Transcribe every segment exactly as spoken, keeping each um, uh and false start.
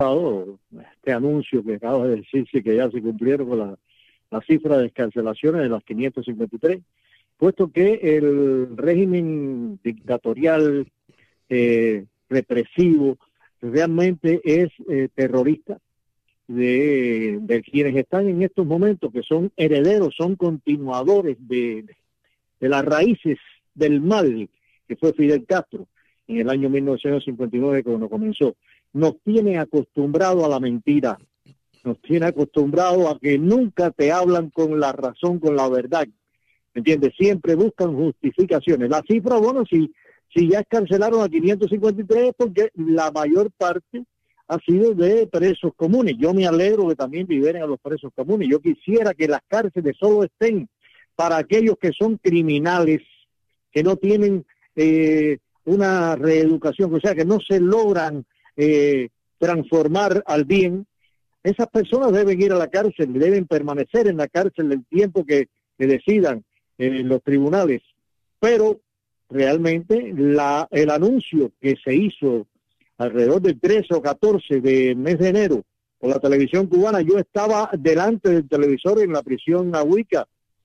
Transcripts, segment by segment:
este anuncio que acaba de decirse que ya se cumplieron con la, la cifra de excarcelaciones de las quinientos cincuenta y tres, puesto que el régimen dictatorial eh, represivo realmente es eh, terrorista de, de quienes están en estos momentos, que son herederos, son continuadores de, de las raíces del mal que fue Fidel Castro en el año mil novecientos cincuenta y nueve cuando comenzó. Nos tiene acostumbrado a la mentira, nos tiene acostumbrado a que nunca te hablan con la razón, con la verdad, ¿me entiendes? Siempre buscan justificaciones. La cifra, bueno, si, si ya escarcelaron a quinientos cincuenta y tres, porque la mayor parte ha sido de presos comunes. Yo me alegro que también liberen a los presos comunes. Yo quisiera que las cárceles solo estén para aquellos que son criminales, que no tienen eh, una reeducación, o sea, que no se logran eh, transformar al bien. Esas personas deben ir a la cárcel, deben permanecer en la cárcel el tiempo que, que decidan en los tribunales. Pero realmente la, el anuncio que se hizo alrededor del trece o catorce de mes de enero por la televisión cubana, yo estaba delante del televisor en la prisión Nahuica,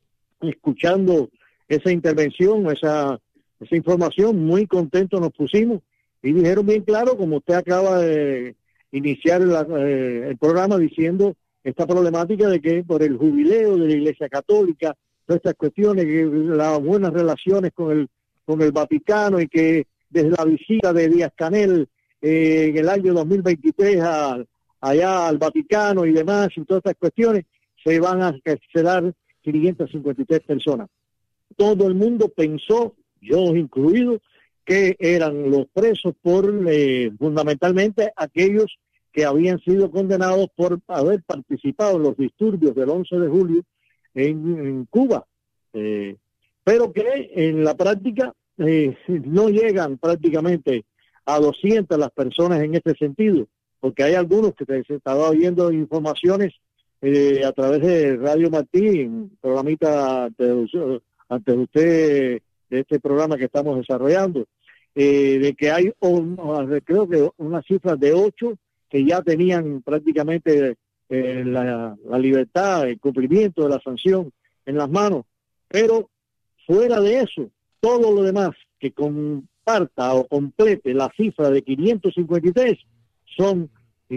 escuchando esa intervención, esa, esa información, muy contentos nos pusimos, y dijeron bien claro, como usted acaba de iniciar la, eh, el programa diciendo esta problemática de que por el jubileo de la Iglesia Católica, todas estas cuestiones, que las buenas relaciones con el, con el Vaticano, y que desde la visita de Díaz-Canel eh, en el año dos mil veintitrés a, allá al Vaticano y demás, y todas estas cuestiones, se van a encarcelar quinientas cincuenta y tres personas. Todo el mundo pensó, yo incluido, que eran los presos por, eh, fundamentalmente, aquellos que habían sido condenados por haber participado en los disturbios del once de julio en, en Cuba, eh, pero que en la práctica eh, no llegan prácticamente a doscientas las personas en este sentido, porque hay algunos que se estaba viendo informaciones eh, a través de Radio Martín, programita ante, ante usted de este programa que estamos desarrollando, eh, de que hay, un, creo que una cifra de ocho que ya tenían prácticamente eh, la, la libertad, el cumplimiento de la sanción en las manos, pero fuera de eso, todo lo demás que comparta o complete la cifra de quinientos cincuenta y tres son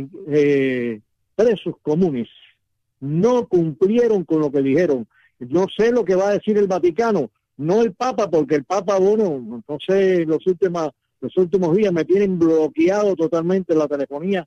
eh, presos comunes. No cumplieron con lo que dijeron. No sé lo que va a decir el Vaticano, no el Papa, porque el Papa, bueno, no sé, los últimos, los últimos días me tienen bloqueado totalmente la telefonía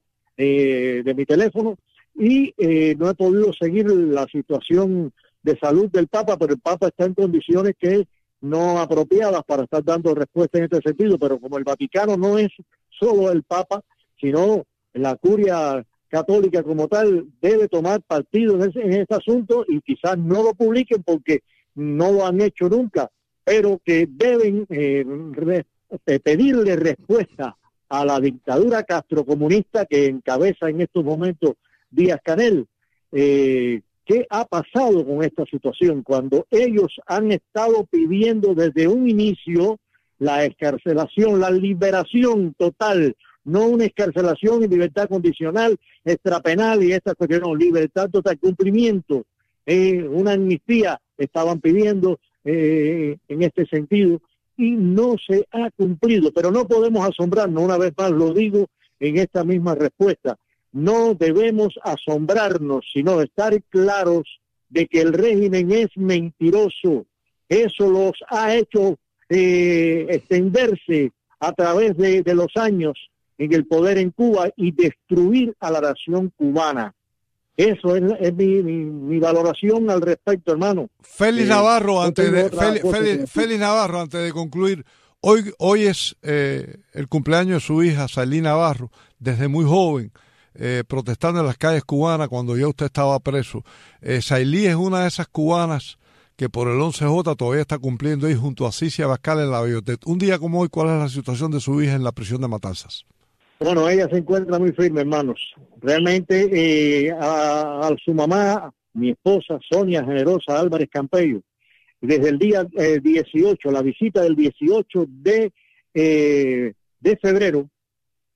eh, de mi teléfono, y eh, no he podido seguir la situación de salud del Papa, pero el Papa está en condiciones que no apropiadas para estar dando respuesta en este sentido. Pero como el Vaticano no es solo el Papa, sino la curia católica como tal, debe tomar partido en, ese, en este asunto, y quizás no lo publiquen porque no lo han hecho nunca, pero que deben eh, re, pedirle respuesta a la dictadura castrocomunista que encabeza en estos momentos Díaz-Canel. Eh, ¿Qué ha pasado con esta situación? Cuando ellos han estado pidiendo desde un inicio la excarcelación, la liberación total, no una excarcelación y libertad condicional, extrapenal y esta cuestión, no, libertad total, cumplimiento, eh, una amnistía estaban pidiendo eh, en este sentido, y no se ha cumplido. Pero no podemos asombrarnos, una vez más lo digo en esta misma respuesta, no debemos asombrarnos, sino estar claros de que el régimen es mentiroso. Eso los ha hecho eh, extenderse a través de, de los años en el poder en Cuba y destruir a la nación cubana. Eso es, es mi, mi, mi valoración al respecto, hermano. Félix eh, Navarro, antes de Félix, Félix, Félix Navarro, antes de concluir, hoy hoy es eh, el cumpleaños de su hija, Sailí Navarro, desde muy joven, eh, protestando en las calles cubanas cuando ya usted estaba preso. Eh, Sailí es una de esas cubanas que por el once J todavía está cumpliendo ahí junto a Cicia Bascal en la Bellotete. Un día como hoy, ¿cuál es la situación de su hija en la prisión de Matanzas? Bueno, ella se encuentra muy firme, hermanos. Realmente eh, a, a su mamá, mi esposa, Sonia Generosa Álvarez Campello, desde el día eh, dieciocho, la visita del dieciocho de, eh, de febrero,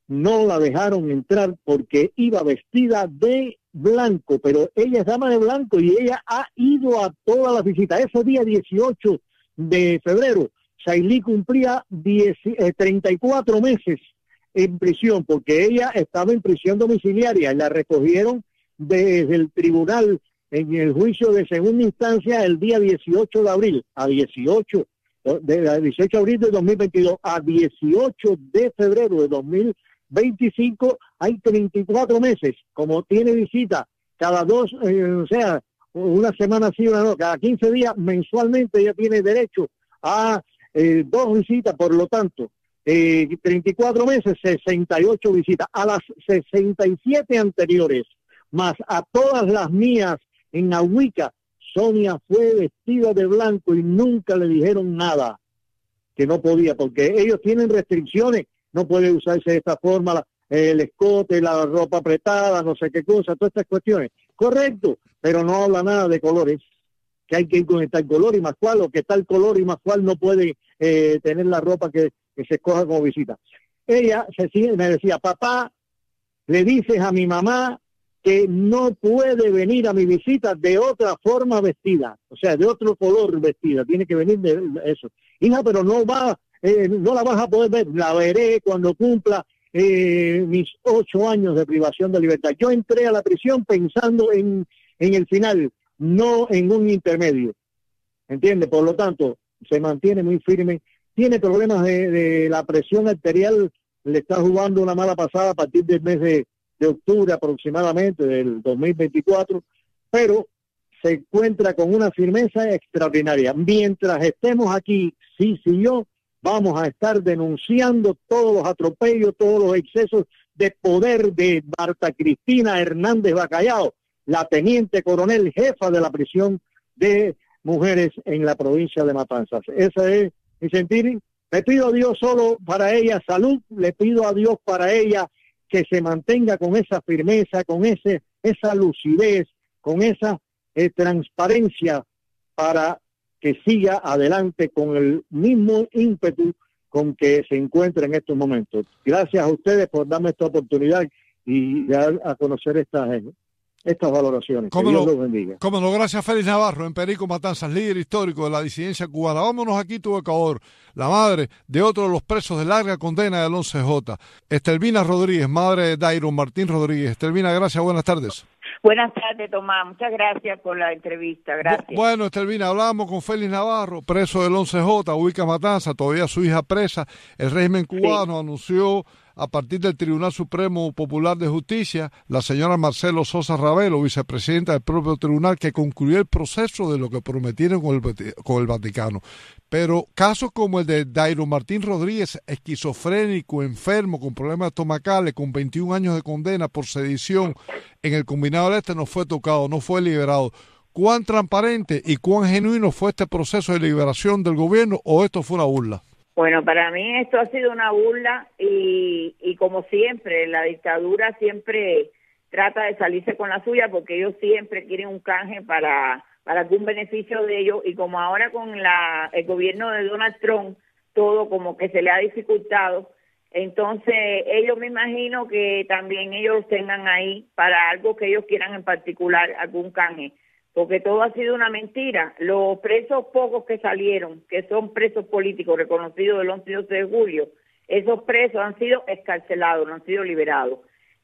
no la dejaron entrar porque iba vestida de blanco, pero ella es dama de blanco y ella ha ido a todas las visitas. Ese día dieciocho de febrero, Sailí cumplía diez, eh, treinta y cuatro meses en prisión, porque ella estaba en prisión domiciliaria y la recogieron desde el tribunal en el juicio de segunda instancia el día dieciocho de abril, a dieciocho, de dieciocho de abril de dos mil veintidós a dieciocho de febrero de dos mil veinticinco, hay treinta y cuatro meses. Como tiene visita cada dos, eh, o sea, una semana sí, una no, cada quince días mensualmente ella tiene derecho a eh, dos visitas, por lo tanto, eh, treinta y cuatro meses, sesenta y ocho visitas. A las sesenta y siete anteriores, más a todas las mías en Ahuica, Sonia fue vestida de blanco y nunca le dijeron nada, que no podía, porque ellos tienen restricciones, no puede usarse de esta forma la, el escote, la ropa apretada, no sé qué cosa, todas estas cuestiones. Correcto, pero no habla nada de colores, que hay que ir con tal color y más cual, o que tal color y más cual no puede eh, tener la ropa que, que se escoja como visita. Ella se, me decía, papá, le dices a mi mamá que no puede venir a mi visita de otra forma vestida, o sea, de otro color vestida, tiene que venir de eso. Hija, pero no va, eh, no la vas a poder ver, la veré cuando cumpla eh, mis ocho años de privación de libertad. Yo entré a la prisión pensando en, en el final, no en un intermedio, ¿entiende? Por lo tanto, se mantiene muy firme, tiene problemas de, de la presión arterial, le está jugando una mala pasada a partir del mes de de octubre aproximadamente del dos mil veinticuatro, pero se encuentra con una firmeza extraordinaria. Mientras estemos aquí, sí, sí, yo, vamos a estar denunciando todos los atropellos, todos los excesos de poder de Marta Cristina Hernández Bacallao, la teniente coronel jefa de la prisión de mujeres en la provincia de Matanzas. Ese es mi sentir. Le pido a Dios solo para ella salud, le pido a Dios para ella que se mantenga con esa firmeza, con ese esa lucidez, con esa eh, transparencia para que siga adelante con el mismo ímpetu con que se encuentra en estos momentos. Gracias a ustedes por darme esta oportunidad y dar a conocer estas, estas valoraciones. Que Dios los bendiga. Cómo no, gracias Félix Navarro, en Perico Matanzas, líder histórico de la disidencia cubana. Vámonos aquí, tu Ecuador, la madre de otro de los presos de larga condena del once J, Estelvina Rodríguez, madre de Dairon Martín Rodríguez. Estelvina, gracias, buenas tardes. Buenas tardes, Tomás. Muchas gracias por la entrevista. Gracias. Bueno, Estelvina, hablábamos con Félix Navarro, preso del once J, Ubica Matanza, todavía su hija presa. El régimen cubano sí. anunció a partir del Tribunal Supremo Popular de Justicia, la señora Marcelo Sosa Ravelo, vicepresidenta del propio tribunal, que concluyó el proceso de lo que prometieron con el, con el Vaticano. Pero casos como el de Dairon Martín Rodríguez, esquizofrénico, enfermo, con problemas estomacales, con veintiún años de condena por sedición en el Combinado del Este, no fue tocado, no fue liberado. ¿Cuán transparente y cuán genuino fue este proceso de liberación del gobierno, o esto fue una burla? Bueno, para mí esto ha sido una burla y, y como siempre, la dictadura siempre trata de salirse con la suya porque ellos siempre quieren un canje para, para algún beneficio de ellos, y como ahora con la el gobierno de Donald Trump todo como que se le ha dificultado, entonces ellos me imagino que también ellos tengan ahí para algo que ellos quieran en particular, algún canje. Porque todo ha sido una mentira. Los presos pocos que salieron, que son presos políticos reconocidos del once y doce de julio, esos presos han sido excarcelados, no han sido liberados.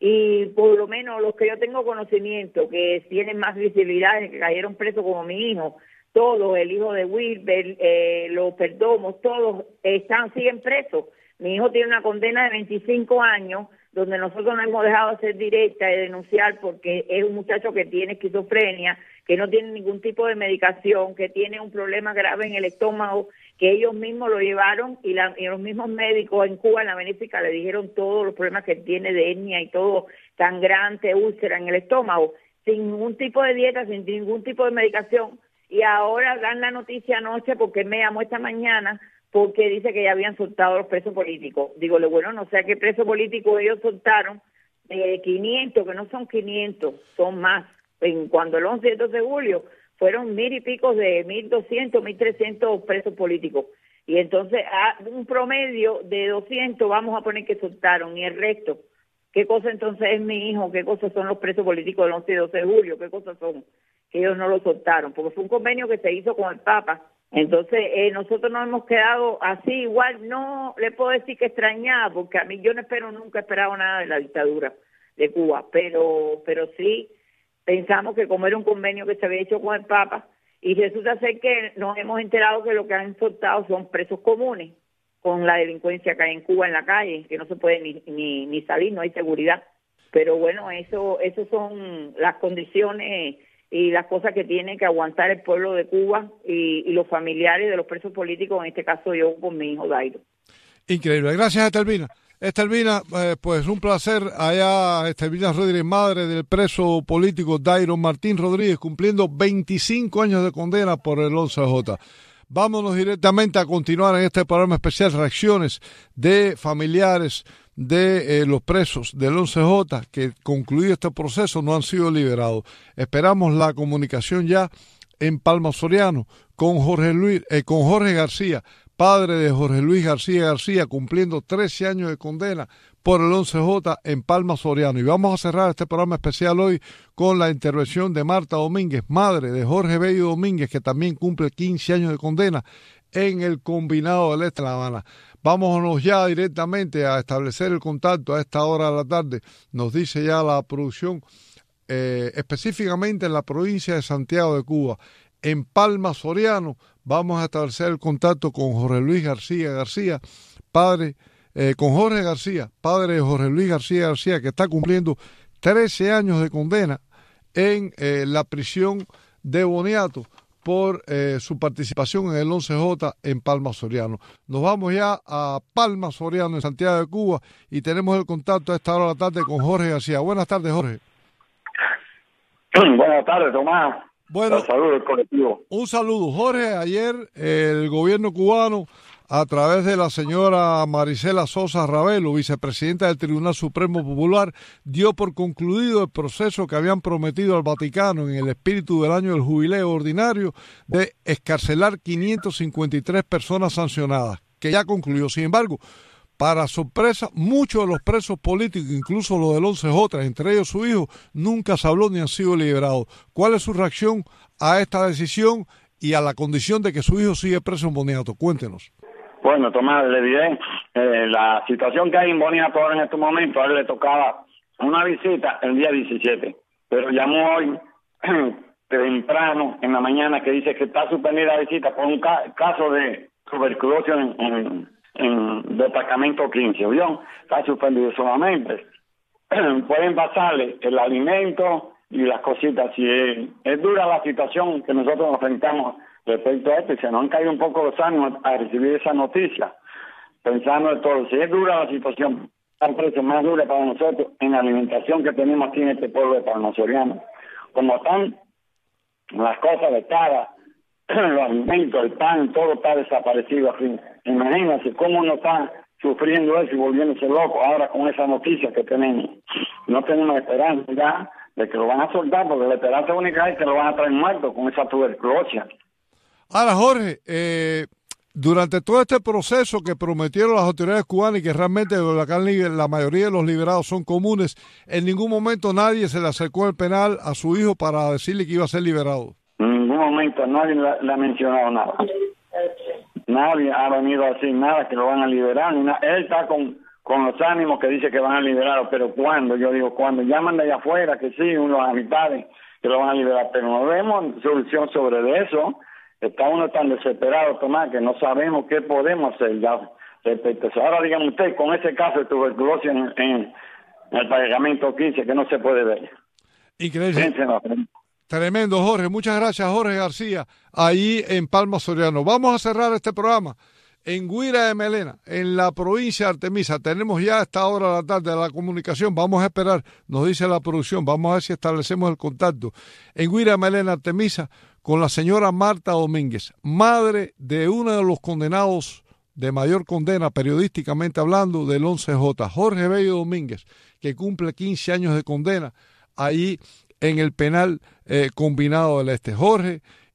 Y por lo menos los que yo tengo conocimiento, que tienen más visibilidad, que cayeron presos como mi hijo, todos, el hijo de Wilber, eh, los Perdomos, todos están, siguen presos. Mi hijo tiene una condena de veinticinco años, donde nosotros no hemos dejado de ser directa y denunciar porque es un muchacho que tiene esquizofrenia, que no tiene ningún tipo de medicación, que tiene un problema grave en el estómago, que ellos mismos lo llevaron y, la, y los mismos médicos en Cuba, en la Benéfica, le dijeron todos los problemas que tiene de hernia y todo, sangrante, úlcera en el estómago, sin ningún tipo de dieta, sin ningún tipo de medicación. Y ahora dan la noticia anoche, porque me llamó esta mañana, porque dice que ya habían soltado a los presos políticos. Digo, bueno, no sé a qué preso político ellos soltaron, eh, quinientos, que no son quinientos, son más. En, cuando el once y el doce de julio fueron mil y pico de mil doscientos, mil trescientos presos políticos. Y entonces a un promedio de doscientos vamos a poner que soltaron, y el resto, ¿qué cosa entonces es mi hijo? ¿Qué cosas son los presos políticos del once y doce de julio? ¿Qué cosas son? Que ellos no lo soltaron, porque fue un convenio que se hizo con el Papa. Entonces eh, nosotros nos hemos quedado así, igual no le puedo decir que extrañada, porque a mí yo no espero, nunca he esperado nada de la dictadura de Cuba, pero pero sí pensamos que como era un convenio que se había hecho con el Papa, y resulta ser que nos hemos enterado que lo que han soltado son presos comunes, con la delincuencia que hay en Cuba en la calle, que no se puede ni ni, ni salir, no hay seguridad. Pero bueno, eso eso son las condiciones y las cosas que tiene que aguantar el pueblo de Cuba y, y los familiares de los presos políticos, en este caso yo con mi hijo Dairo. Increíble. Gracias, Estelvina. Estelvina, eh, pues un placer. Allá Estelvina Rodríguez, madre del preso político Dairo Martín Rodríguez, cumpliendo veinticinco años de condena por el once J. Vámonos directamente a continuar en este programa especial, reacciones de familiares de eh, los presos del once J que, concluido este proceso, no han sido liberados. Esperamos la comunicación ya en Palma Soriano con Jorge Luis, eh, con Jorge García, padre de Jorge Luis García García, cumpliendo trece años de condena por el once J en Palma Soriano. Y vamos a cerrar este programa especial hoy con la intervención de Marta Domínguez, madre de Jorge Bello Domínguez, que también cumple quince años de condena en el Combinado del Este de La Habana. Vámonos ya directamente a establecer el contacto a esta hora de la tarde. Nos dice ya la producción, eh, específicamente en la provincia de Santiago de Cuba, en Palma Soriano, vamos a establecer el contacto con Jorge Luis García García, padre, eh, con Jorge García, padre de Jorge Luis García García, que está cumpliendo trece años de condena en eh, la prisión de Boniato por eh, su participación en el once J en Palma Soriano. Nos vamos ya a Palma Soriano, en Santiago de Cuba, y tenemos el contacto a esta hora de la tarde con Jorge García. Buenas tardes, Jorge. Buenas tardes, Tomás. Bueno, saludo del colectivo. Un saludo, Jorge. Ayer el gobierno cubano, a través de la señora Marisela Sosa Ravelo, vicepresidenta del Tribunal Supremo Popular, dio por concluido el proceso que habían prometido al Vaticano en el espíritu del año del jubileo ordinario de excarcelar quinientas cincuenta y tres personas sancionadas, que ya concluyó. Sin embargo, para sorpresa, muchos de los presos políticos, incluso los del once J, entre ellos su hijo, nunca se habló ni han sido liberados. ¿Cuál es su reacción a esta decisión y a la condición de que su hijo sigue preso en Boniato? Cuéntenos. Bueno, Tomás, le diré, eh, la situación que hay en Boniato ahora en este momento, a él le tocaba una visita el día diecisiete, pero llamó hoy temprano en la mañana que dice que está suspendida la visita por un ca- caso de tuberculosis en, en, en departamento quince, ¿vio? Está suspendido solamente. Pueden pasarle el alimento y las cositas. Si es, es dura la situación que nosotros nos enfrentamos respecto a esto, y se nos han caído un poco los ánimos a recibir esa noticia, pensando en todo. Si es dura la situación, tan precio más dura para nosotros en la alimentación que tenemos aquí en este pueblo de Palma Soriano. Como están las cosas de cara, los alimentos, el pan, todo está desaparecido aquí. Imagínense cómo uno está sufriendo eso y volviéndose loco ahora con esa noticia que tenemos. No tenemos esperanza ya de que lo van a soltar, porque la esperanza única es que lo van a traer muerto con esa tuberculosis. Ahora, Jorge, eh, durante todo este proceso que prometieron las autoridades cubanas y que realmente la, la mayoría de los liberados son comunes, en ningún momento nadie se le acercó al penal a su hijo para decirle que iba a ser liberado. En ningún momento nadie le, le ha mencionado nada. Nadie ha venido a decir nada que lo van a liberar. Ni nada. Él está con, con los ánimos que dice que van a liberarlo, pero ¿cuándo? Yo digo, cuando llaman de allá afuera que sí, unos amistades que lo van a liberar, pero no vemos solución sobre eso. Está uno tan desesperado, Tomás, que no sabemos qué podemos hacer ya respecto a eso. Ahora dígame usted, con ese caso de tuberculosis en, en el pagamento quince, que no se puede ver. Increíble. Tremendo, Jorge. Muchas gracias, Jorge García, ahí en Palma Soriano. Vamos a cerrar este programa en Guira de Melena, en la provincia de Artemisa. Tenemos ya a esta hora de la tarde la comunicación. Vamos a esperar, nos dice la producción, vamos a ver si establecemos el contacto. En Guira de Melena, Artemisa, con la señora Marta Domínguez, madre de uno de los condenados de mayor condena, periodísticamente hablando, del once J, Jorge Bello Domínguez, que cumple quince años de condena ahí en el penal eh, combinado del Este. Jorge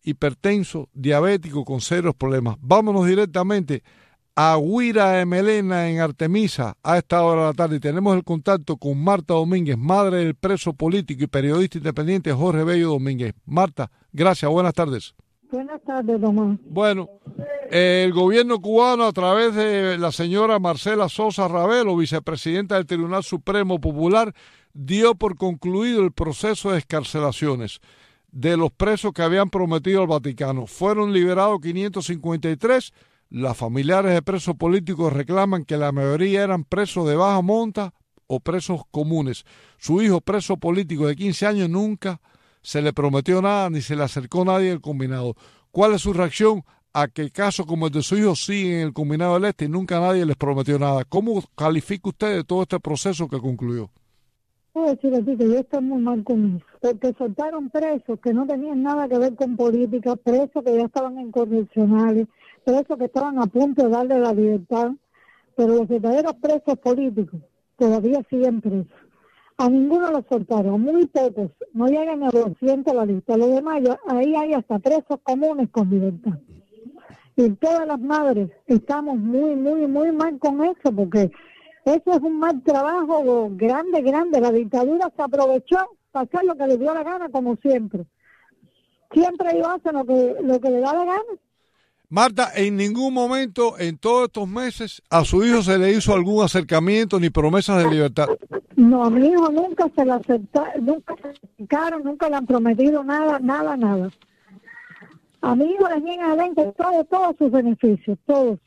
hipertenso, diabético con serios problemas. Vámonos directamente a Guira de Melena en Artemisa a esta hora de la tarde. Y tenemos el contacto con Marta Domínguez, madre del preso político y periodista independiente Jorge Bello Domínguez. Marta, gracias, buenas tardes. Buenas tardes, Tomás. Bueno, eh, el gobierno cubano, a través de la señora Marcela Sosa Ravelo, vicepresidenta del Tribunal Supremo Popular, dio por concluido el proceso de excarcelaciones de los presos que habían prometido al Vaticano. Fueron liberados quinientos cincuenta y tres. Las familiares de presos políticos reclaman que la mayoría eran presos de baja monta o presos comunes. Su hijo, preso político de quince años, nunca se le prometió nada ni se le acercó nadie al combinado. ¿Cuál es su reacción a que casos como el de su hijo siguen en el combinado del Este y nunca nadie les prometió nada? ¿Cómo califica usted de todo este proceso que concluyó? Puedo decir así que yo estoy muy mal con eso, porque soltaron presos que no tenían nada que ver con política, presos que ya estaban en correccionales, presos que estaban a punto de darle la libertad, pero los verdaderos presos políticos todavía siguen presos. A ninguno los soltaron, muy pocos, no llegan a doscientos la lista. Los demás, ya, ahí hay hasta presos comunes con libertad. Y todas las madres estamos muy, muy, muy mal con eso, porque eso es un mal trabajo grande, grande. La dictadura se aprovechó para hacer lo que le dio la gana, como siempre. Siempre ellos hacen lo que, lo que le da la gana. Marta, en ningún momento en todos estos meses a su hijo se le hizo algún acercamiento ni promesas de libertad. No, a mi hijo nunca se le aceptaron, nunca se acercaron, nunca le han prometido nada, nada, nada. A mi hijo le niegan adentro todo, todos sus beneficios, todos.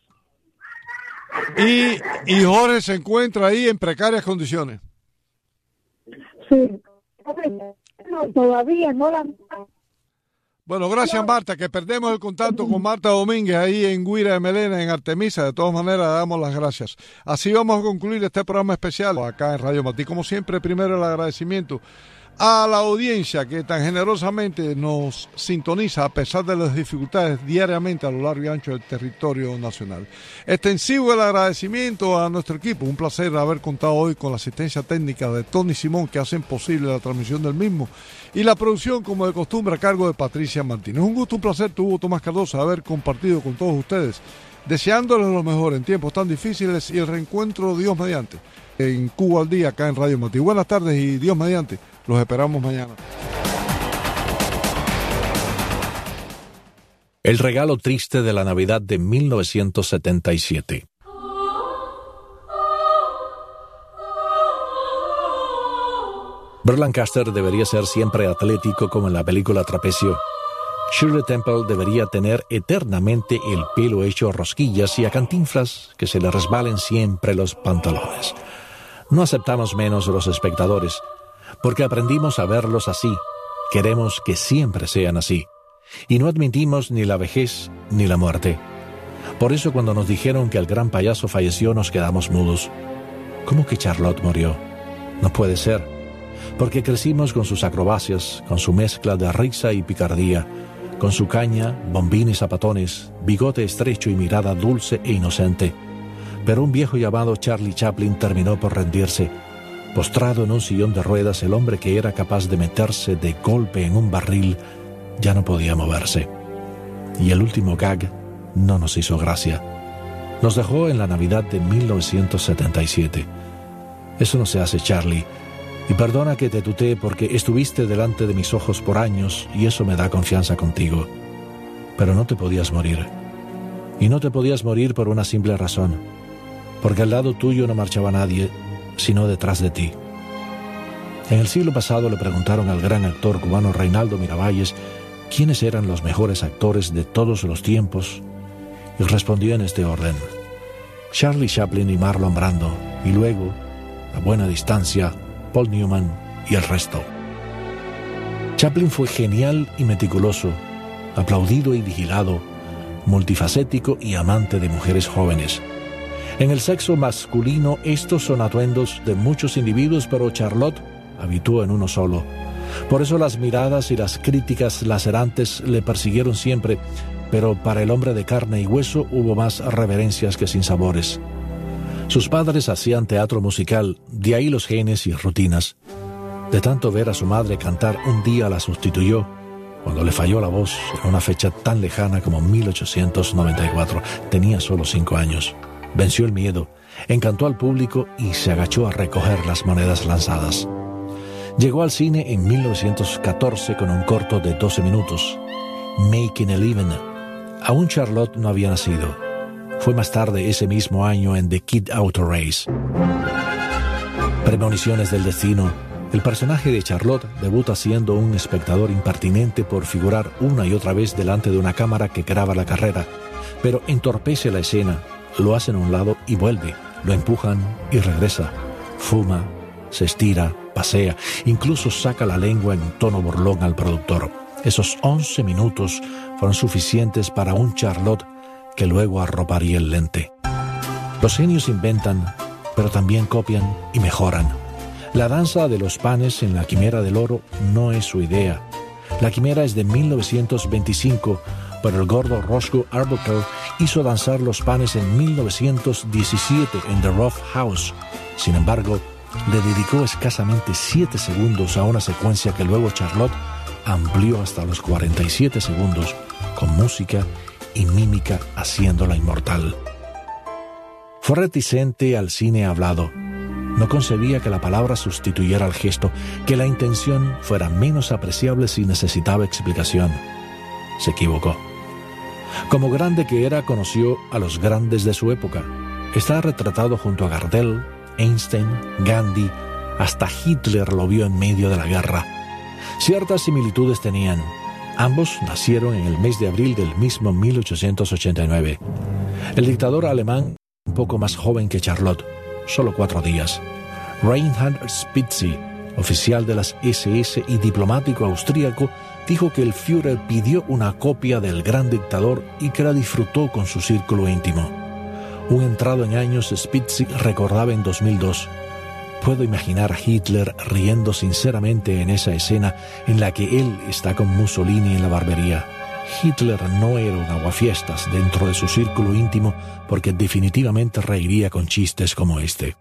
Y, y Jorge se encuentra ahí en precarias condiciones. Sí, no, todavía no la... Bueno, gracias Marta, que perdemos el contacto con Marta Domínguez ahí en Guira de Melena, en Artemisa. De todas maneras, le damos las gracias. Así vamos a concluir este programa especial acá en Radio Matí. Como siempre, primero el agradecimiento a la audiencia que tan generosamente nos sintoniza a pesar de las dificultades diariamente a lo largo y ancho del territorio nacional. Extensivo el agradecimiento a nuestro equipo. Un placer haber contado hoy con la asistencia técnica de Tony Simón, que hacen posible la transmisión del mismo, y la producción, como de costumbre, a cargo de Patricia Martínez. Un gusto, un placer, tuvo Tomás Cardoso, haber compartido con todos ustedes, deseándoles lo mejor en tiempos tan difíciles y el reencuentro, Dios mediante, en Cuba al Día, acá en Radio Matí. Buenas tardes y Dios mediante, los esperamos mañana. El regalo triste de la Navidad de mil novecientos setenta y siete. Burt Lancaster debería ser siempre atlético como en la película Trapecio. Shirley Temple debería tener eternamente el pelo hecho rosquillas y a Cantinflas que se le resbalen siempre los pantalones. No aceptamos menos los espectadores, porque aprendimos a verlos así. Queremos que siempre sean así. Y no admitimos ni la vejez ni la muerte. Por eso cuando nos dijeron que el gran payaso falleció nos quedamos mudos. ¿Cómo que Charlotte murió? No puede ser. Porque crecimos con sus acrobacias, con su mezcla de risa y picardía, con su caña, bombín y zapatones, bigote estrecho y mirada dulce e inocente. Pero un viejo llamado Charlie Chaplin terminó por rendirse. Postrado en un sillón de ruedas, el hombre que era capaz de meterse de golpe en un barril ya no podía moverse. Y el último gag no nos hizo gracia. Nos dejó en la Navidad de mil novecientos setenta y siete. Eso no se hace, Charlie. Y perdona que te tutee porque estuviste delante de mis ojos por años y eso me da confianza contigo. Pero no te podías morir. Y no te podías morir por una simple razón. Porque al lado tuyo no marchaba nadie, sino detrás de ti. En el siglo pasado le preguntaron al gran actor cubano Reinaldo Miravalles quiénes eran los mejores actores de todos los tiempos, y respondió en este orden: Charlie Chaplin y Marlon Brando, y luego, a buena distancia, Paul Newman y el resto. Chaplin fue genial y meticuloso, aplaudido y vigilado, multifacético y amante de mujeres jóvenes. En el sexo masculino estos son atuendos de muchos individuos, pero Charlotte habitó en uno solo. Por eso las miradas y las críticas lacerantes le persiguieron siempre, pero para el hombre de carne y hueso hubo más reverencias que sinsabores. Sus padres hacían teatro musical, de ahí los genes y rutinas. De tanto ver a su madre cantar, un día la sustituyó, cuando le falló la voz en una fecha tan lejana como mil ochocientos noventa y cuatro. Tenía solo cinco años. Venció el miedo, encantó al público y se agachó a recoger las monedas lanzadas. Llegó al cine en mil novecientos catorce con un corto de doce minutos, Making a Living. Aún Charlotte no había nacido. Fue más tarde ese mismo año en The Kid Auto Race. Premoniciones del destino. El personaje de Charlotte debuta siendo un espectador impertinente por figurar una y otra vez delante de una cámara que graba la carrera, pero entorpece la escena, lo hacen a un lado y vuelve, lo empujan y regresa, fuma, se estira, pasea, incluso saca la lengua en tono burlón al productor. Esos once minutos fueron suficientes para un Charlotte que luego arroparía el lente. Los genios inventan, pero también copian y mejoran. La danza de los panes en La Quimera del Oro no es su idea. La Quimera es de mil novecientos veinticinco, pero el gordo Roscoe Arbuckle hizo danzar los panes en mil novecientos diecisiete en The Rough House. Sin embargo, le dedicó escasamente siete segundos a una secuencia que luego Charlotte amplió hasta los cuarenta y siete segundos, con música y mímica haciéndola inmortal. Fue reticente al cine hablado. No concebía que la palabra sustituyera al gesto, que la intención fuera menos apreciable si necesitaba explicación. Se equivocó. Como grande que era, conoció a los grandes de su época. Está retratado junto a Gardel, Einstein, Gandhi, hasta Hitler lo vio en medio de la guerra. Ciertas similitudes tenían. Ambos nacieron en el mes de abril del mismo mil ochocientos ochenta y nueve. El dictador alemán, un poco más joven que Charlotte, solo cuatro días. Reinhard Spitzi, oficial de las ese ese y diplomático austríaco, dijo que el Führer pidió una copia del gran dictador y que la disfrutó con su círculo íntimo. Un entrado en años, Spitzi recordaba en dos mil dos: puedo imaginar a Hitler riendo sinceramente en esa escena en la que él está con Mussolini en la barbería. Hitler no era un aguafiestas dentro de su círculo íntimo, porque definitivamente reiría con chistes como este.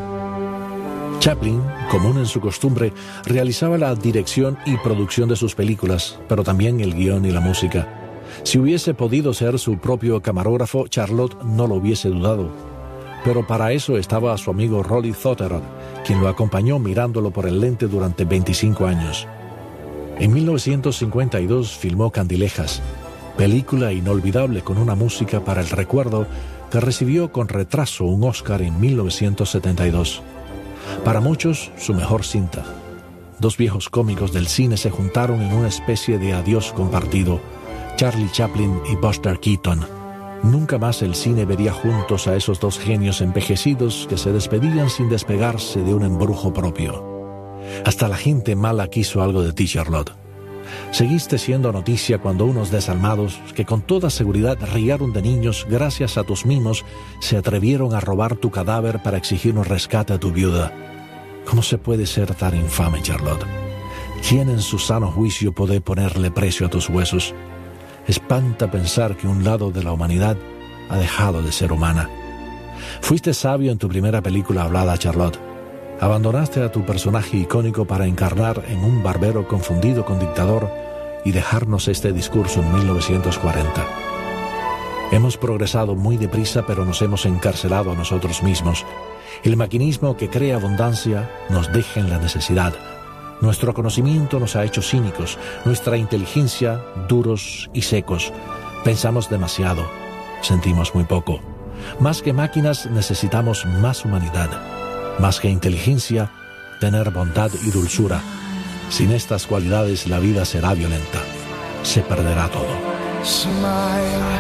Chaplin, común en su costumbre, realizaba la dirección y producción de sus películas, pero también el guión y la música. Si hubiese podido ser su propio camarógrafo, Charlotte no lo hubiese dudado. Pero para eso estaba su amigo Rolly Thotterod, quien lo acompañó mirándolo por el lente durante veinticinco años. En mil novecientos cincuenta y dos filmó Candilejas, película inolvidable con una música para el recuerdo que recibió con retraso un Oscar en mil novecientos setenta y dos. Para muchos, su mejor cinta. Dos viejos cómicos del cine se juntaron en una especie de adiós compartido, Charlie Chaplin y Buster Keaton. Nunca más el cine vería juntos a esos dos genios envejecidos que se despedían sin despegarse de un embrujo propio. Hasta la gente mala quiso algo de ti, Charlotte. Seguiste siendo noticia cuando unos desalmados, que con toda seguridad riaron de niños gracias a tus mimos, se atrevieron a robar tu cadáver para exigir un rescate a tu viuda. ¿Cómo se puede ser tan infame, Charlotte? ¿Quién en su sano juicio puede ponerle precio a tus huesos? Espanta pensar que un lado de la humanidad ha dejado de ser humana. Fuiste sabio en tu primera película hablada, Charlotte. Abandonaste a tu personaje icónico para encarnar en un barbero confundido con dictador y dejarnos este discurso en mil novecientos cuarenta. Hemos progresado muy deprisa, pero nos hemos encarcelado a nosotros mismos. El maquinismo que crea abundancia nos deja en la necesidad. Nuestro conocimiento nos ha hecho cínicos, nuestra inteligencia duros y secos. Pensamos demasiado, sentimos muy poco. Más que máquinas necesitamos más humanidad. Más que inteligencia, tener bondad y dulzura. Sin estas cualidades la vida será violenta. Se perderá todo. Smile,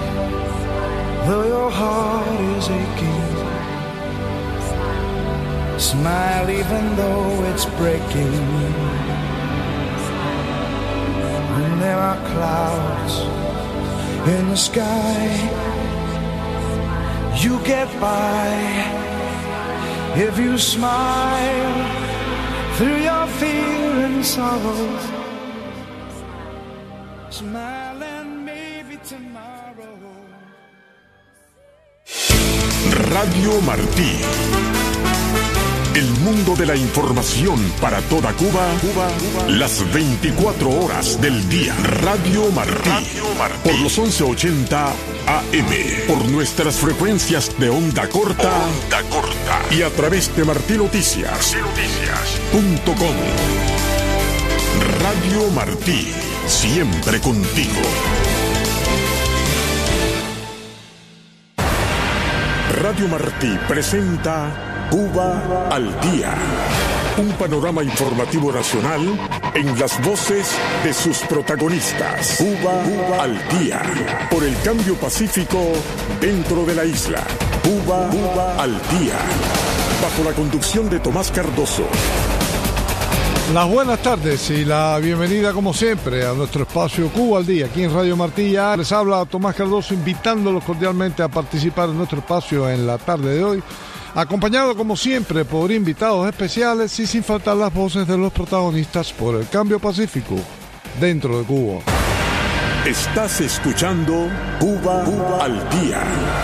though your heart is aching. Smile even though it's breaking. When there are clouds in the sky, you get by. If you smile through your fear and sorrow, smile and maybe tomorrow. Radio Martí. El mundo de la información para toda Cuba, Cuba, Cuba. Las veinticuatro horas del día. Radio Martí. Radio Martí. Por los once ochenta A M. Por nuestras frecuencias de onda corta. Onda corta. Y a través de martí noticias punto com. Radio Martí. Siempre contigo. Radio Martí presenta Cuba al Día, un panorama informativo nacional en las voces de sus protagonistas. Cuba, Cuba al Día, por el cambio pacífico dentro de la isla. Cuba, Cuba al Día, bajo la conducción de Tomás Cardoso. Las buenas tardes y la bienvenida como siempre a nuestro espacio Cuba al Día, aquí en Radio Martí. Ya les habla Tomás Cardoso, invitándolos cordialmente a participar en nuestro espacio en la tarde de hoy, acompañado como siempre por invitados especiales y sin faltar las voces de los protagonistas por el cambio pacífico dentro de Cuba. Estás escuchando Cuba, Cuba al Día.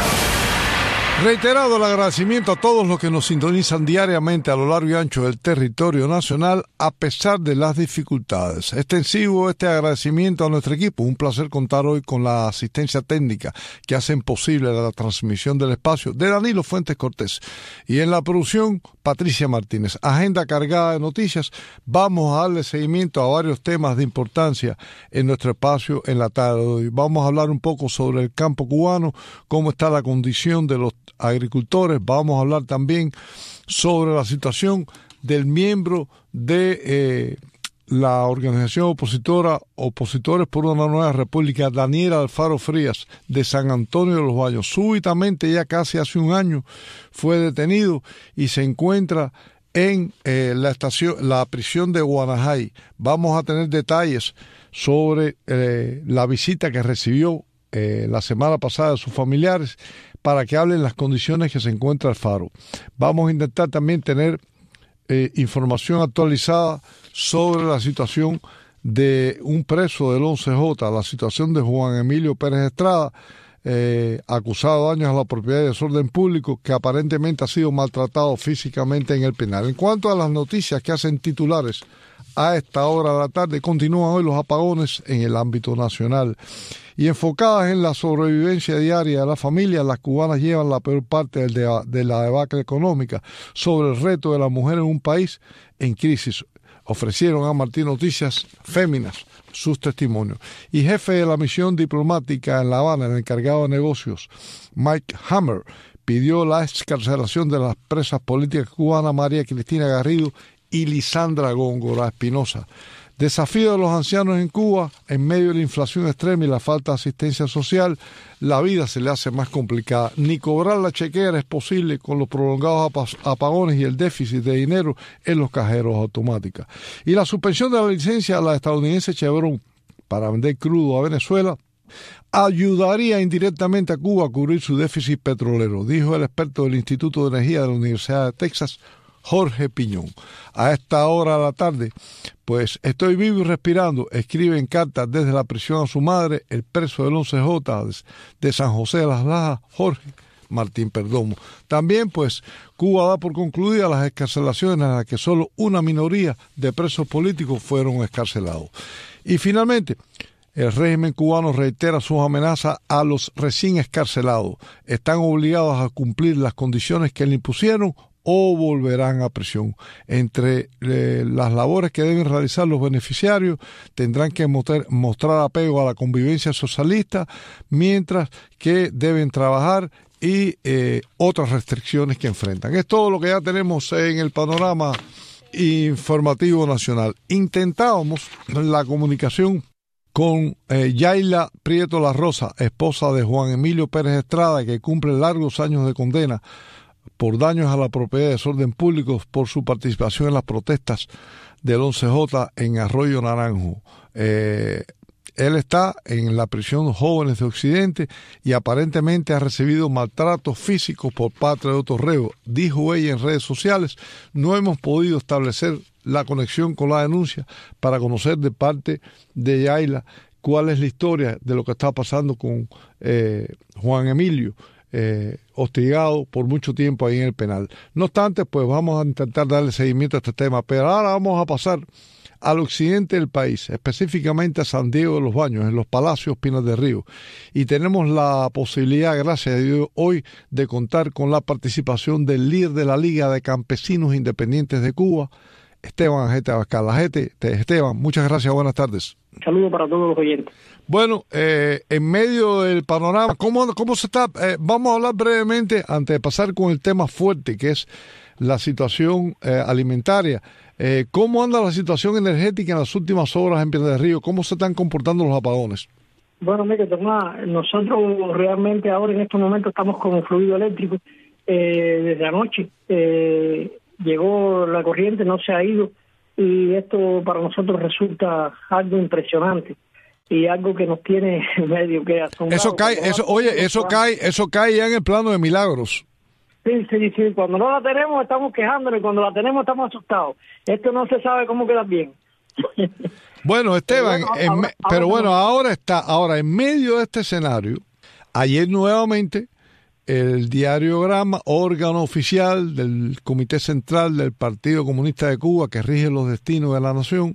Reiterado el agradecimiento a todos los que nos sintonizan diariamente a lo largo y ancho del territorio nacional a pesar de las dificultades. Extensivo este agradecimiento a nuestro equipo. Un placer contar hoy con la asistencia técnica que hacen posible la transmisión del espacio de Danilo Fuentes Cortés. Y en la producción, Patricia Martínez. Agenda cargada de noticias. Vamos a darle seguimiento a varios temas de importancia en nuestro espacio en la tarde de hoy. Vamos a hablar un poco sobre el campo cubano, cómo está la condición de los agricultores. Vamos a hablar también sobre la situación del miembro de eh, la organización opositora Opositores por una Nueva República, Daniel Alfaro Frías, de San Antonio de los Baños. Súbitamente, ya casi hace un año, fue detenido y se encuentra en eh, la estación, la prisión de Guanajay. Vamos a tener detalles sobre eh, la visita que recibió eh, la semana pasada de sus familiares, para que hablen las condiciones que se encuentra Alfaro. Vamos a intentar también tener eh, información actualizada sobre la situación de un preso del once J, la situación de Juan Emilio Pérez Estrada, eh, acusado de daños a la propiedad y desorden público, que aparentemente ha sido maltratado físicamente en el penal. En cuanto a las noticias que hacen titulares a esta hora de la tarde, continúan hoy los apagones en el ámbito nacional. Y enfocadas en la sobrevivencia diaria de la familia, las cubanas llevan la peor parte del de, de la debacle económica sobre el reto de la mujer en un país en crisis. Ofrecieron a Martí Noticias Féminas sus testimonios. Y jefe de la misión diplomática en La Habana, el encargado de negocios, Mike Hammer, pidió la excarcelación de las presas políticas cubanas María Cristina Garrido y Lisandra Góngora Espinosa. Desafío de los ancianos en Cuba, en medio de la inflación extrema y la falta de asistencia social, la vida se le hace más complicada. Ni cobrar la chequera es posible con los prolongados apagones y el déficit de dinero en los cajeros automáticos. Y la suspensión de la licencia a la estadounidense Chevron para vender crudo a Venezuela ayudaría indirectamente a Cuba a cubrir su déficit petrolero, dijo el experto del Instituto de Energía de la Universidad de Texas, Jorge Piñón. A esta hora de la tarde, pues estoy vivo y respirando, escribe en cartas desde la prisión a su madre, el preso del once J de San José de las Lajas, Jorge Martín Perdomo. También, pues, Cuba da por concluidas las excarcelaciones en las que solo una minoría de presos políticos fueron excarcelados. Y finalmente, el régimen cubano reitera sus amenazas a los recién excarcelados. Están obligados a cumplir las condiciones que le impusieron o volverán a prisión. Entre eh, las labores que deben realizar los beneficiarios, tendrán que mostrar, mostrar apego a la convivencia socialista, mientras que deben trabajar y eh, otras restricciones que enfrentan. Es todo lo que ya tenemos en el panorama informativo nacional. Intentábamos la comunicación con eh, Yaila Prieto La Rosa, esposa de Juan Emilio Pérez Estrada, que cumple largos años de condena por daños a la propiedad y desorden público por su participación en las protestas del once J en Arroyo Naranjo. Eh, él está en la prisión Jóvenes de Occidente y aparentemente ha recibido maltratos físicos por parte de otros reos. Dijo ella en redes sociales: no hemos podido establecer la conexión con la denuncia para conocer de parte de Yaila cuál es la historia de lo que está pasando con eh, Juan Emilio. eh, hostigado por mucho tiempo ahí en el penal. No obstante, pues vamos a intentar darle seguimiento a este tema, pero ahora vamos a pasar al occidente del país, específicamente a San Diego de los Baños, en los Palacios Pinas del Río. Y tenemos la posibilidad, gracias a Dios, hoy de contar con la participación del líder de la Liga de Campesinos Independientes de Cuba, Esteban Ajete Abascal. Ajete, Esteban, muchas gracias, buenas tardes. Saludos para todos los oyentes. Bueno, eh, en medio del panorama, ¿cómo, cómo se está? Eh, vamos a hablar brevemente, antes de pasar con el tema fuerte, que es la situación eh, alimentaria. Eh, ¿Cómo anda la situación energética en las últimas horas en Piedras del Río? ¿Cómo se están comportando los apagones? Bueno, mire, Tomás, nosotros realmente ahora en estos momentos estamos con fluido eléctrico. Eh, desde anoche eh, llegó la corriente, no se ha ido, y esto para nosotros resulta algo impresionante y algo que nos tiene medio que asombrado. Eso cae, eso, oye, eso cae, eso cae ya en el plano de milagros. Sí, sí, sí. Cuando no la tenemos estamos quejándonos y cuando la tenemos estamos asustados. Esto no se sabe cómo queda bien. Bueno, Esteban, pero bueno, en, ahora, pero ahora bueno, no. ahora está, ahora en medio de este escenario, ayer nuevamente el Diario Grama, órgano oficial del Comité Central del Partido Comunista de Cuba que rige los destinos de la nación,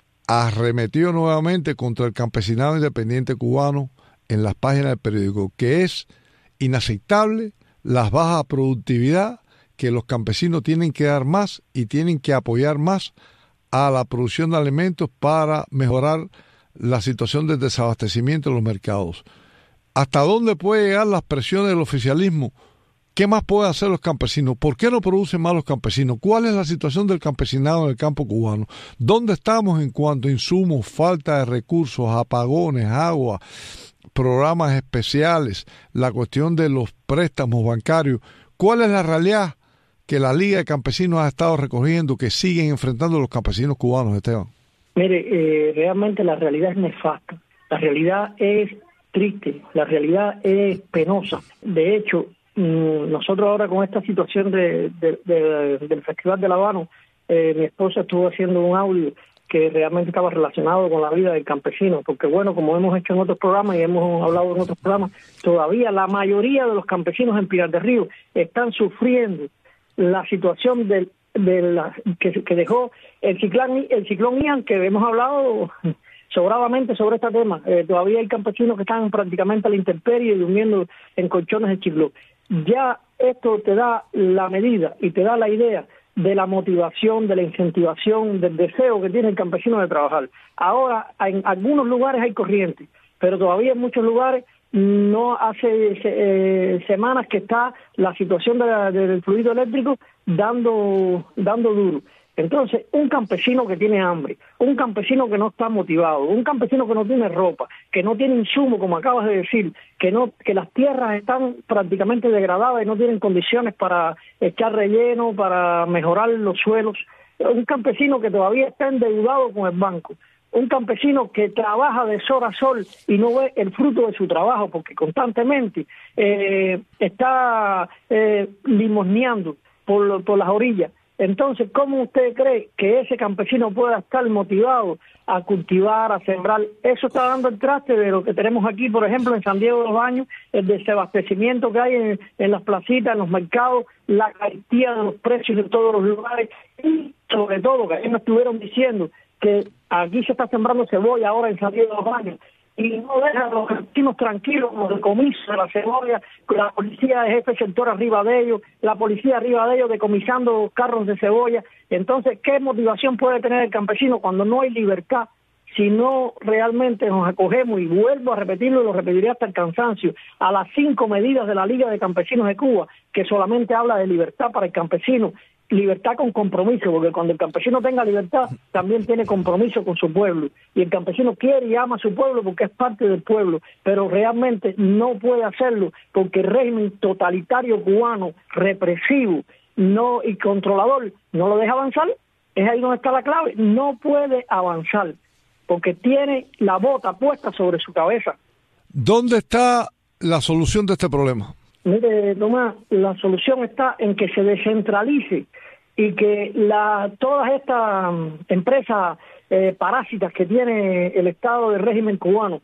arremetió nuevamente contra el campesinado independiente cubano en las páginas del periódico, que es inaceptable la baja productividad, que los campesinos tienen que dar más y tienen que apoyar más a la producción de alimentos para mejorar la situación del desabastecimiento en los mercados. ¿Hasta dónde puede llegar las presiones del oficialismo? ¿Qué más pueden hacer los campesinos? ¿Por qué no producen más los campesinos? ¿Cuál es la situación del campesinado en el campo cubano? ¿Dónde estamos en cuanto a insumos, falta de recursos, apagones, agua, programas especiales, la cuestión de los préstamos bancarios? ¿Cuál es la realidad que la Liga de Campesinos ha estado recogiendo, que siguen enfrentando los campesinos cubanos, Esteban? Mire, eh, realmente la realidad es nefasta, la realidad es triste, la realidad es penosa. De hecho, mmm, nosotros ahora con esta situación de, de, de, del Festival de La Habana, eh, mi esposa estuvo haciendo un audio que realmente estaba relacionado con la vida del campesino, porque bueno, como hemos hecho en otros programas y hemos hablado en otros programas, todavía la mayoría de los campesinos en Pinar del Río están sufriendo la situación del, de la, que, que dejó el ciclón, el ciclón Ian, que hemos hablado sobradamente sobre este tema. Eh, todavía hay campesinos que están prácticamente a la intemperie y durmiendo en colchones de chiclón. Ya esto te da la medida y te da la idea de la motivación, de la incentivación, del deseo que tiene el campesino de trabajar. Ahora, en algunos lugares hay corriente, pero todavía en muchos lugares no hace eh, semanas que está la situación de la, del fluido eléctrico dando, dando duro. Entonces, un campesino que tiene hambre, un campesino que no está motivado, un campesino que no tiene ropa, que no tiene insumo, como acabas de decir, que no, que las tierras están prácticamente degradadas y no tienen condiciones para echar relleno, para mejorar los suelos, un campesino que todavía está endeudado con el banco, un campesino que trabaja de sol a sol y no ve el fruto de su trabajo porque constantemente eh, está eh, limosneando por, por las orillas. Entonces, ¿cómo usted cree que ese campesino pueda estar motivado a cultivar, a sembrar? Eso está dando el traste de lo que tenemos aquí, por ejemplo, en San Diego de los Baños, el desabastecimiento que hay en, en las placitas, en los mercados, la carestía de los precios en todos los lugares y, sobre todo, que ayer nos estuvieron diciendo que aquí se está sembrando cebolla ahora en San Diego de los Baños y no deja a los campesinos tranquilos con el decomiso de la cebolla, con la policía de jefe sector arriba de ellos, la policía arriba de ellos decomisando carros de cebolla. Entonces, ¿qué motivación puede tener el campesino cuando no hay libertad? Si no realmente nos acogemos, y vuelvo a repetirlo y lo repetiré hasta el cansancio, a las cinco medidas de la Liga de Campesinos de Cuba, que solamente habla de libertad para el campesino, libertad con compromiso, porque cuando el campesino tenga libertad, también tiene compromiso con su pueblo, y el campesino quiere y ama a su pueblo porque es parte del pueblo, pero realmente no puede hacerlo porque el régimen totalitario cubano, represivo no y controlador, no lo deja avanzar. Es ahí donde está la clave, no puede avanzar porque tiene la bota puesta sobre su cabeza. ¿Dónde está la solución de este problema? Mire, Tomás, la solución está en que se descentralice y que la, todas estas empresas eh, parásitas que tiene el Estado del régimen cubano,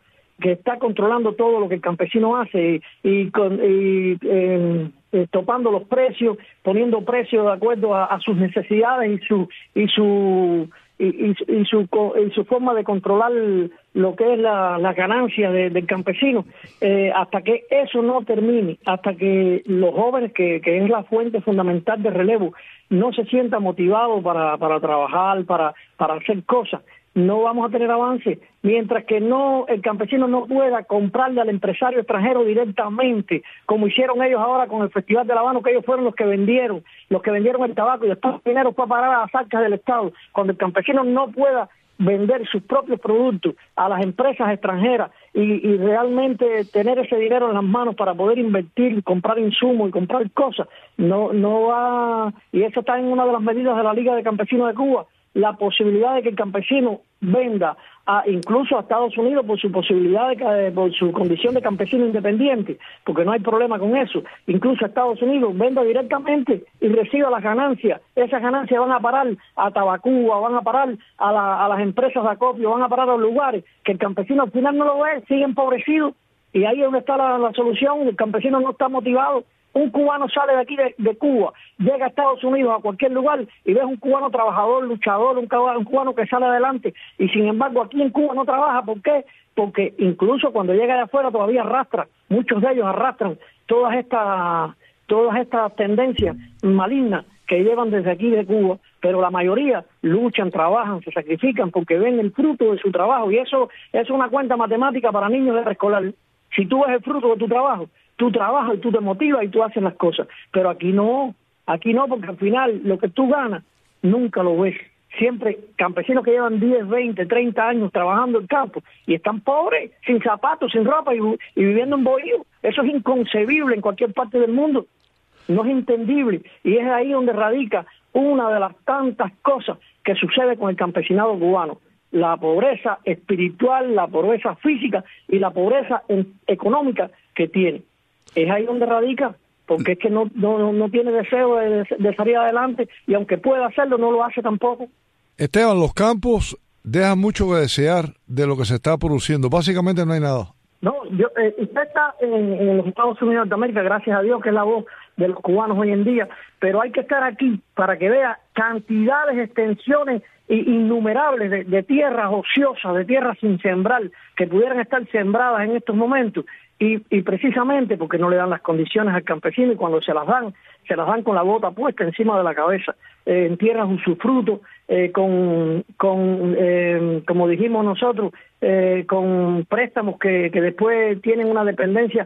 que está controlando todo lo que el campesino hace y, y, con, y eh, eh, topando los precios, poniendo precios de acuerdo a, a sus necesidades y su y su y, y, y su y su forma de controlar lo que es la, la ganancia de, del campesino, eh, hasta que eso no termine, hasta que los jóvenes, que, que es la fuente fundamental de relevo, no se sientan motivados para, para trabajar, para, para hacer cosas, no vamos a tener avance. Mientras que no el campesino no pueda comprarle al empresario extranjero directamente, como hicieron ellos ahora con el Festival del Habano, que ellos fueron los que vendieron, los que vendieron el tabaco y después el dinero fue a parar a las arcas del Estado. Cuando el campesino no pueda vender sus propios productos a las empresas extranjeras y, y realmente tener ese dinero en las manos para poder invertir, comprar insumos y comprar cosas, no no va, y eso está en una de las medidas de la Liga de Campesinos de Cuba, la posibilidad de que el campesino venda a, incluso a Estados Unidos por su posibilidad de, por su condición de campesino independiente, porque no hay problema con eso, incluso a Estados Unidos venda directamente y reciba las ganancias. Esas ganancias van a parar a Tabacuba, van a parar a, la, a las empresas de acopio, van a parar a los lugares que el campesino al final no lo ve, sigue empobrecido, y ahí es donde está la, la solución. El campesino no está motivado. Un cubano sale de aquí de, de Cuba, llega a Estados Unidos, a cualquier lugar, y ves un cubano trabajador, luchador, un cubano, un cubano que sale adelante, y sin embargo aquí en Cuba no trabaja. ¿Por qué? Porque incluso cuando llega de afuera todavía arrastra, muchos de ellos arrastran todas estas todas estas tendencias malignas que llevan desde aquí de Cuba, pero la mayoría luchan, trabajan, se sacrifican porque ven el fruto de su trabajo, y eso es una cuenta matemática para niños de preescolar. Si tú ves el fruto de tu trabajo, tú trabajas y tú te motivas y tú haces las cosas. Pero aquí no, aquí no, porque al final lo que tú ganas nunca lo ves. Siempre campesinos que llevan diez, veinte, treinta años trabajando en campo y están pobres, sin zapatos, sin ropa y, y viviendo en bohío. Eso es inconcebible en cualquier parte del mundo. No es entendible. Y es ahí donde radica una de las tantas cosas que sucede con el campesinado cubano. La pobreza espiritual, la pobreza física y la pobreza en, económica que tiene. Es ahí donde radica, porque es que no no, no tiene deseo de, de salir adelante, y aunque pueda hacerlo, no lo hace tampoco. Esteban, los campos dejan mucho que desear de lo que se está produciendo. Básicamente no hay nada. No, yo, eh, usted está en, en los Estados Unidos de América, gracias a Dios, que es la voz de los cubanos hoy en día, pero hay que estar aquí para que vea cantidades, extensiones innumerables de, de tierras ociosas, de tierras sin sembrar, que pudieran estar sembradas en estos momentos, y, y precisamente porque no le dan las condiciones al campesino, y cuando se las dan, se las dan con la bota puesta encima de la cabeza, eh, en tierras usufruto, eh, con, con eh, como dijimos nosotros, eh, con préstamos que, que después tienen una dependencia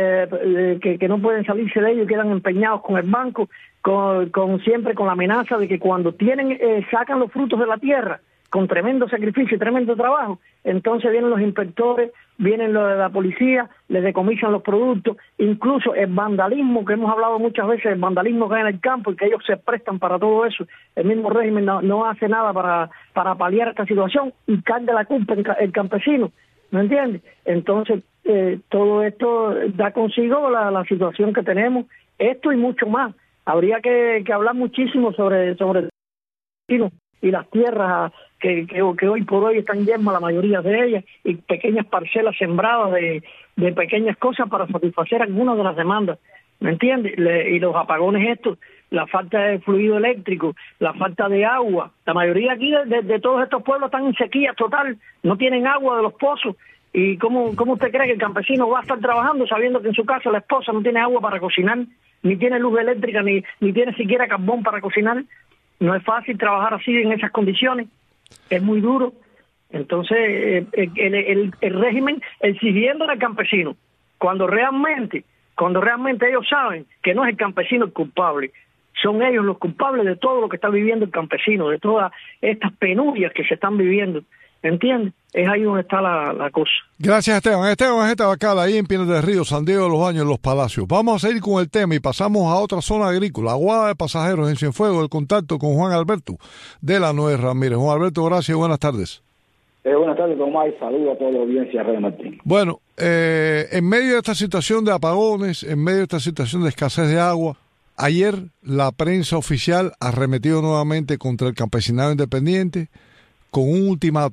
eh, que, que no pueden salirse de ellos y quedan empeñados con el banco, con, con siempre con la amenaza de que cuando tienen eh, sacan los frutos de la tierra, con tremendo sacrificio y tremendo trabajo, entonces vienen los inspectores, vienen los de la policía, les decomisan los productos, incluso el vandalismo, que hemos hablado muchas veces, el vandalismo que hay en el campo y que ellos se prestan para todo eso. El mismo régimen no, no hace nada para, para paliar esta situación y carga la culpa el, el campesino, ¿me entiendes? Entonces, eh, todo esto da consigo la, la situación que tenemos, esto y mucho más. Habría que, que hablar muchísimo sobre, sobre el campesino y las tierras que, que, que hoy por hoy están yermas, la mayoría de ellas, y pequeñas parcelas sembradas de, de pequeñas cosas para satisfacer algunas de las demandas, ¿me entiendes? Le, y los apagones estos, la falta de fluido eléctrico, la falta de agua, la mayoría aquí de, de, de todos estos pueblos están en sequía total, no tienen agua de los pozos. ¿Y cómo, cómo usted cree que el campesino va a estar trabajando sabiendo que en su casa la esposa no tiene agua para cocinar, ni tiene luz eléctrica, ni, ni tiene siquiera carbón para cocinar? No es fácil trabajar así en esas condiciones, es muy duro. Entonces, eh, el, el, el régimen exigiendo al campesino, cuando realmente, cuando realmente ellos saben que no es el campesino el culpable, son ellos los culpables de todo lo que está viviendo el campesino, de todas estas penurias que se están viviendo. ¿Entiendes? Es ahí donde está la, la cosa. Gracias, Esteban. Esteban es Tabacal, ahí en Pinar del Río, San Diego de los Baños, en Los Palacios. Vamos a seguir con el tema y pasamos a otra zona agrícola, Aguada de Pasajeros en Cienfuegos, el contacto con Juan Alberto de la Noé Ramírez. Juan Alberto, gracias y buenas tardes. Eh, buenas tardes, Tomás, y saludos a toda la audiencia de Radio Martín. Bueno, eh, en medio de esta situación de apagones, en medio de esta situación de escasez de agua, ayer la prensa oficial arremetió nuevamente contra el campesinado independiente con un ultimátum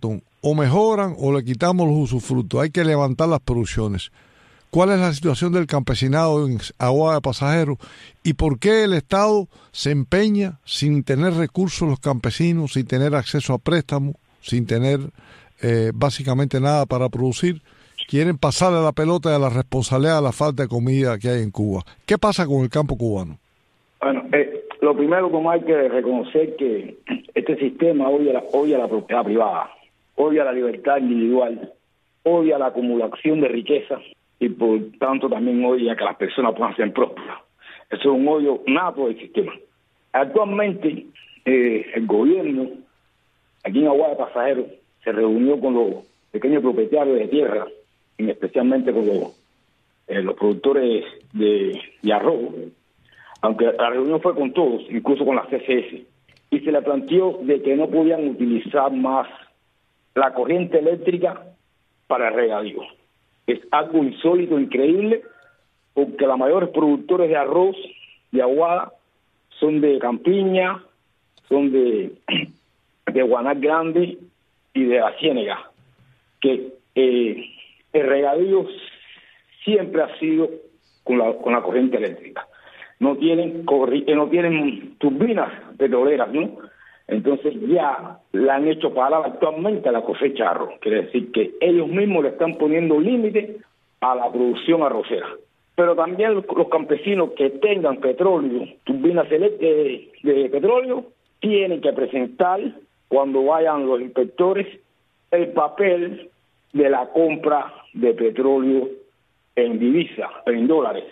o mejoran o le quitamos los usufructos. Hay que levantar las producciones. ¿Cuál es la situación del campesinado en Aguada de Pasajeros y por qué el Estado se empeña sin tener recursos los campesinos, sin tener acceso a préstamos, sin tener eh, básicamente nada para producir? Quieren pasarle la pelota de la responsabilidad de la falta de comida que hay en Cuba. ¿Qué pasa con el campo cubano? Bueno, eh, lo primero como hay que reconocer que este sistema odia la, odia la propiedad privada, odia la libertad individual, odia la acumulación de riqueza y por tanto también odia que las personas puedan ser prósperas. Eso es un odio nato del sistema. Actualmente eh, el gobierno aquí en Aguada de Pasajeros se reunió con los pequeños propietarios de tierra, y especialmente con los, eh, los productores de, de arroz, aunque la reunión fue con todos, incluso con la C C S, y se le planteó de que no podían utilizar más la corriente eléctrica para el regadío. Es algo insólito, increíble, porque los mayores productores de arroz de Aguada son de Campiña, son de, de Guaná Grande y de la Ciénega, que eh, el regadío siempre ha sido con la, con la corriente eléctrica. No tienen corri no tienen turbinas petroleras, ¿no? Entonces ya la han hecho parar actualmente a la cosecha de arroz. Quiere decir que ellos mismos le están poniendo límite a la producción arrocera. Pero también los, los campesinos que tengan petróleo, turbinas de, de petróleo, tienen que presentar, cuando vayan los inspectores, el papel de la compra de petróleo en divisa, en dólares,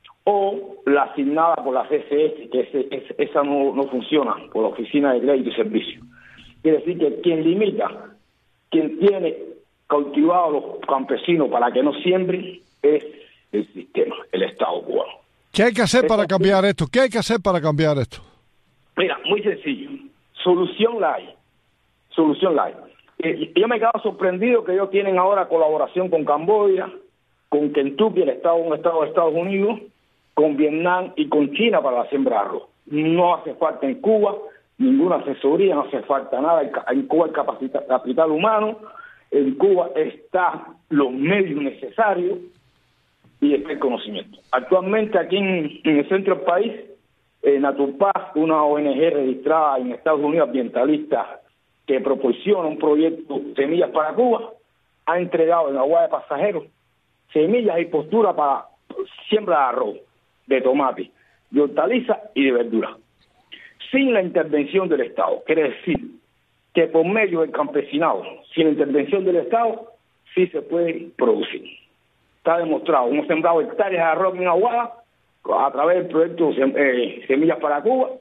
o la asignada por la C C S, que ese, ese, esa no, no funciona, por la Oficina de Crédito y Servicio. Quiere decir que quien limita, quien tiene cautivado a los campesinos para que no siembren, es el sistema, el Estado cubano. ¿Qué hay que hacer para cambiar esto? ¿Qué hay que hacer para cambiar esto? Mira, muy sencillo. Solución la hay. Solución la hay. Eh, yo me he quedado sorprendido que ellos tienen ahora colaboración con Camboya, con Kentucky, el estado, un estado de Estados Unidos, con Vietnam y con China para la siembra de arroz. No hace falta en Cuba ninguna asesoría, no hace falta nada. En Cuba hay capacita, capital humano, en Cuba están los medios necesarios y está el conocimiento. Actualmente aquí en, en el centro del país, eh, Naturpaz, una O N G registrada en Estados Unidos, ambientalista, que proporciona un proyecto Semillas para Cuba, ha entregado en Aguada de Pasajeros semillas y posturas para siembra de arroz, de tomate, de hortaliza y de verdura, sin la intervención del Estado. Quiere decir que por medio del campesinado, sin la intervención del Estado, sí se puede producir. Está demostrado. Hemos sembrado hectáreas de arroz en Aguada a través del proyecto eh, Semillas para Cuba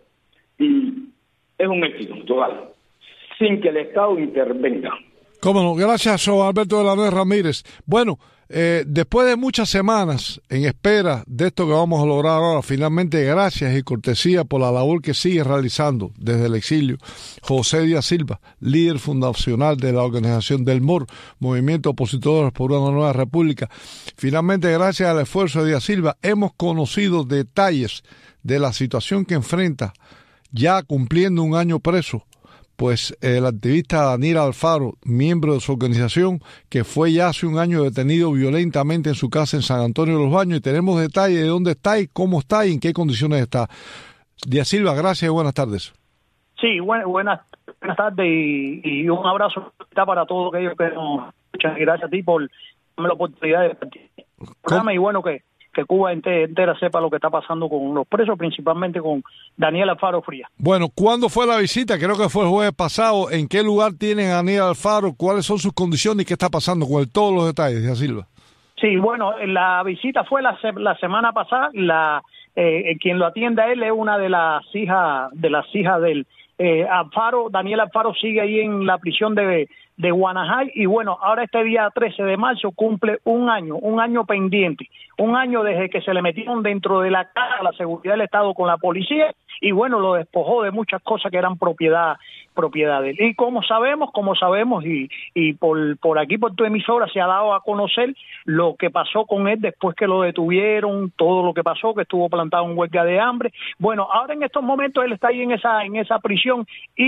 y es un éxito total, sin que el Estado intervenga. Cómo no, gracias, Juan Alberto de la Nuez Ramírez. Bueno, eh, después de muchas semanas en espera de esto que vamos a lograr ahora, finalmente gracias y cortesía por la labor que sigue realizando desde el exilio José Díaz Silva, líder fundacional de la organización del M O R, Movimiento Opositores por una Nueva República. Finalmente, gracias al esfuerzo de Díaz Silva, hemos conocido detalles de la situación que enfrenta, ya cumpliendo un año preso, pues el activista Daniel Alfaro, miembro de su organización, que fue ya hace un año detenido violentamente en su casa en San Antonio de los Baños, y tenemos detalles de dónde está y cómo está y en qué condiciones está. Díaz Silva, gracias y buenas tardes. Sí, bueno, buenas, buenas tardes y, y un abrazo para todos aquellos que nos escuchan. Gracias a ti por darme la oportunidad de participar. Y bueno, que que Cuba entera sepa lo que está pasando con los presos, principalmente con Daniel Alfaro Frías. Bueno, ¿cuándo fue la visita? Creo que fue el jueves pasado. ¿En qué lugar tienen a Daniel Alfaro? ¿Cuáles son sus condiciones y qué está pasando? Con el, todos los detalles, Díaz Silva. Sí, bueno, la visita fue la, la semana pasada. La eh, quien lo atiende a él es una de las hijas de las hijas del eh, Alfaro. Daniel Alfaro sigue ahí en la prisión de de Guanajay, y bueno, ahora este día trece de marzo cumple un año, un año pendiente, un año desde que se le metieron dentro de la casa la seguridad del Estado con la policía, y bueno, lo despojó de muchas cosas que eran propiedad, propiedad de él. Y como sabemos, como sabemos, y, y por, por aquí, por tu emisora, se ha dado a conocer lo que pasó con él después que lo detuvieron, todo lo que pasó, que estuvo plantado en huelga de hambre. Bueno, ahora en estos momentos él está ahí en esa, en esa prisión, y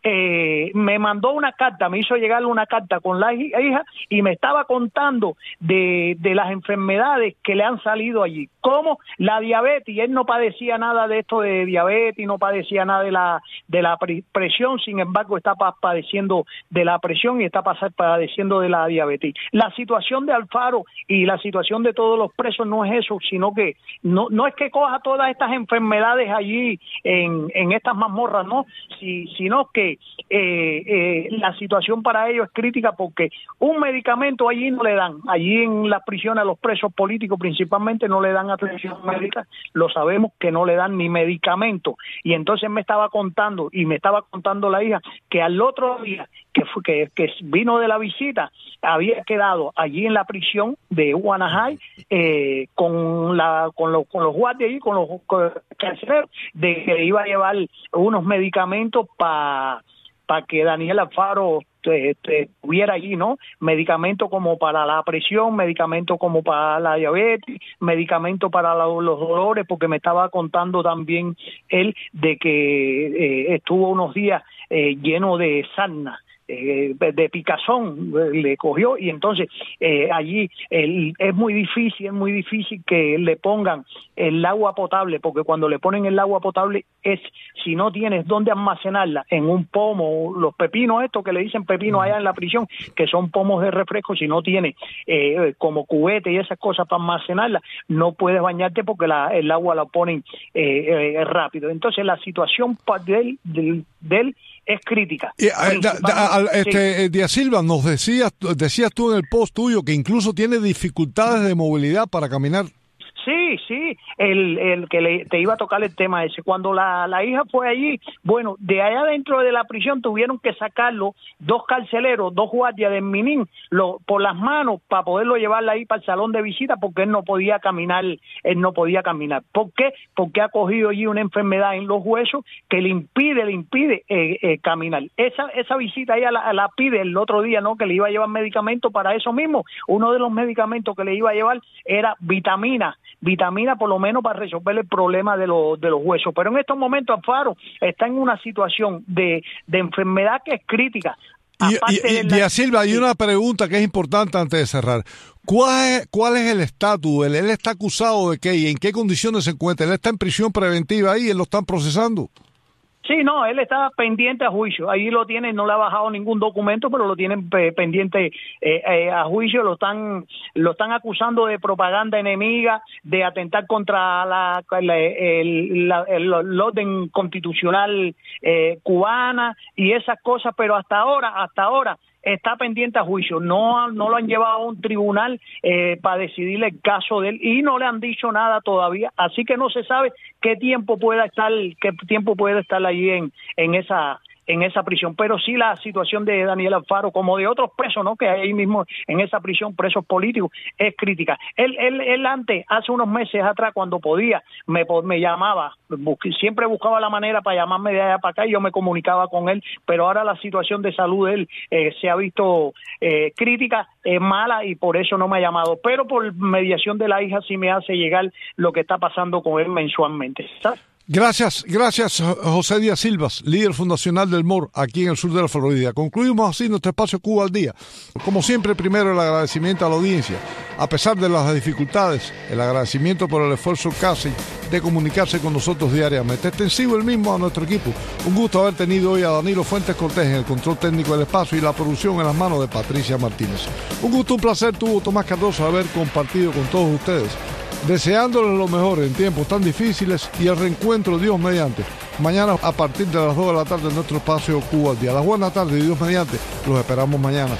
eh, me mandó una carta, me hizo llegarle una carta con la hija y me estaba contando de, de las enfermedades que le han salido allí, como la diabetes. Él no padecía nada de esto de diabetes, no padecía nada de la de la presión, sin embargo está padeciendo de la presión y está padeciendo de la diabetes. La situación de Alfaro y la situación de todos los presos no es eso, sino que no no es que coja todas estas enfermedades allí en, en estas mazmorras, no, si, sino que eh, eh, la situación para ellos es crítica, porque un medicamento allí no le dan, allí en las prisiones a los presos políticos principalmente no le dan atención médica, lo sabemos que no le dan ni medicamento. Y entonces me estaba contando, y me estaba contando la hija, que al otro día que, fue, que, que vino de la visita, había quedado allí en la prisión de Guanajay eh, con la con los, con los guardias y con los carceleros, de que iba a llevar unos medicamentos para para que Daniel Alfaro estuviera allí, ¿no? Medicamentos como para la presión, medicamentos como para la diabetes, medicamentos para la, los dolores, porque me estaba contando también él de que eh, estuvo unos días eh, lleno de sarna, eh, de picazón, eh, le cogió, y entonces eh, allí el, es muy difícil, es muy difícil que le pongan el agua potable, porque cuando le ponen el agua potable es, si no tienes dónde almacenarla, en un pomo, los pepinos estos que le dicen pepinos allá en la prisión, que son pomos de refresco, si no tienes eh, como cubete y esas cosas para almacenarla, no puedes bañarte porque la, el agua la ponen eh, eh, rápido. Entonces la situación de él, de, de él es crítica. Y, da, da, este, sí. Díaz Silva, nos decías, decías tú en el post tuyo que incluso tiene dificultades de movilidad para caminar. Sí, sí, el, el que le, te iba a tocar el tema ese. Cuando la, la hija fue allí, bueno, de allá dentro de la prisión tuvieron que sacarlo dos carceleros, dos guardias de Minin, lo, por las manos para poderlo llevarla ahí para el salón de visita, porque él no podía caminar, él no podía caminar. ¿Por qué? Porque ha cogido allí una enfermedad en los huesos que le impide, le impide eh, eh, caminar. Esa esa visita ella la, la pide el otro día, ¿no? Que le iba a llevar medicamentos para eso mismo. Uno de los medicamentos que le iba a llevar era vitamina. vitamina por lo menos para resolver el problema de los de los huesos. Pero en estos momentos Alfaro está en una situación de, de enfermedad que es crítica. Y, y, y Díaz Silva, hay una pregunta que es importante antes de cerrar. ¿Cuál es, cuál es el estatus? ¿Él, él está acusado de qué y en qué condiciones se encuentra? ¿Él está en prisión preventiva ahí? ¿Él lo están procesando? Sí, no, él está pendiente a juicio. Ahí lo tienen, no le ha bajado ningún documento, pero lo tienen eh, pendiente eh, eh, a juicio. Lo están lo están acusando de propaganda enemiga, de atentar contra la, la, el, la, el, el orden constitucional eh, cubana y esas cosas, pero hasta ahora, hasta ahora está pendiente a juicio. No, no lo han llevado a un tribunal eh, para decidir el caso de él y no le han dicho nada todavía. Así que no se sabe qué tiempo pueda estar, qué tiempo puede estar allí en, en esa en esa prisión. Pero sí la situación de Daniel Alfaro, como de otros presos, ¿no? Que hay ahí mismo en esa prisión, presos políticos, es crítica. Él, él, él antes, hace unos meses atrás, cuando podía, me, me llamaba, busqué, siempre buscaba la manera para llamarme de allá para acá y yo me comunicaba con él, pero ahora la situación de salud de él eh, se ha visto eh, crítica, es eh, mala y por eso no me ha llamado. Pero por mediación de la hija sí me hace llegar lo que está pasando con él mensualmente, ¿sabes? Gracias, gracias José Díaz Silva, líder fundacional del M O R aquí en el sur de la Florida. Concluimos así nuestro espacio Cuba al Día. Como siempre, primero el agradecimiento a la audiencia. A pesar de las dificultades, el agradecimiento por el esfuerzo que hacen de comunicarse con nosotros diariamente. Extensivo el mismo a nuestro equipo. Un gusto haber tenido hoy a Danilo Fuentes Cortés en el control técnico del espacio y la producción en las manos de Patricia Martínez. Un gusto, un placer tuvo Tomás Cardoso haber compartido con todos ustedes. Deseándoles lo mejor en tiempos tan difíciles y el reencuentro, Dios mediante, mañana a partir de las dos de la tarde en nuestro espacio Cuba al Día. Las buenas tardes, Dios mediante, los esperamos mañana.